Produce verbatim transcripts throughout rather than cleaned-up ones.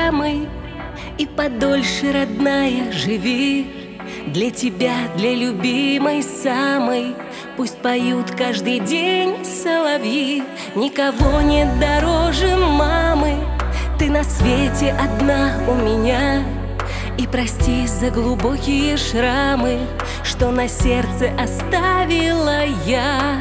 проблемы, и подольше, родная, живи. Для тебя, для любимой самой, пусть поют каждый день соловьи. Никого нет дороже мамы, ты на свете одна у меня. И прости за глубокие шрамы, что на сердце оставила я.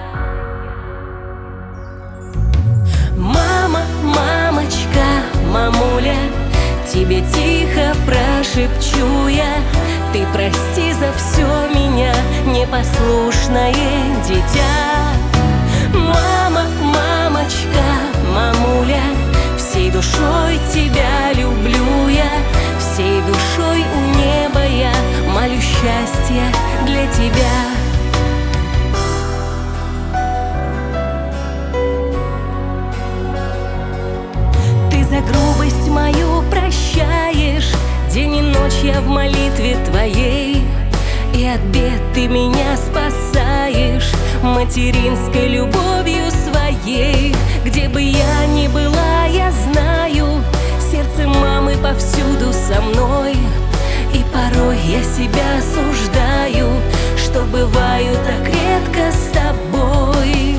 Мама, мамочка, мамуля, тебе тихо прошепчу я: ты прости за все меня, непослушное дитя. Мама, мамочка, мамуля, всей душой тебя люблю я. Всей душой у неба я молю счастья для тебя. Ты за грубость мою прощаешь, день и ночь я в молитве твоей. И от бед ты меня спасаешь материнской любовью своей. Где бы я ни была, я знаю, сердце мамы повсюду со мной. И порой я себя осуждаю, что бываю так редко с тобой.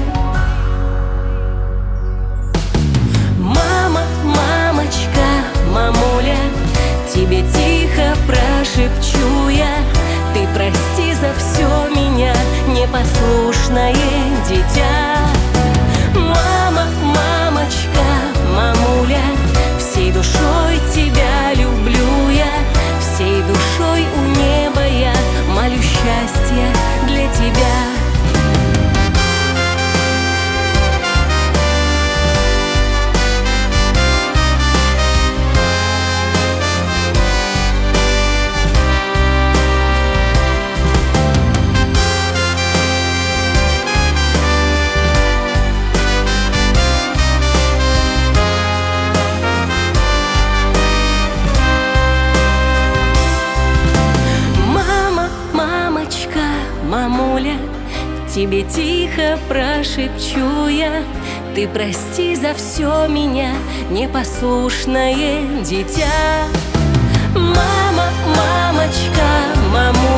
Мама, мамочка, мамуля, тебе тихо прошепчу я: ты прости за все меня, непослушное дитя. Мама, мамочка, мамуля, всей душой тебя люблю я. Всей душой у неба я молю счастья для тебя. Мамуля, тебе тихо прошепчу я: ты прости за все меня, непослушное дитя. Мама, мамочка, мамуля,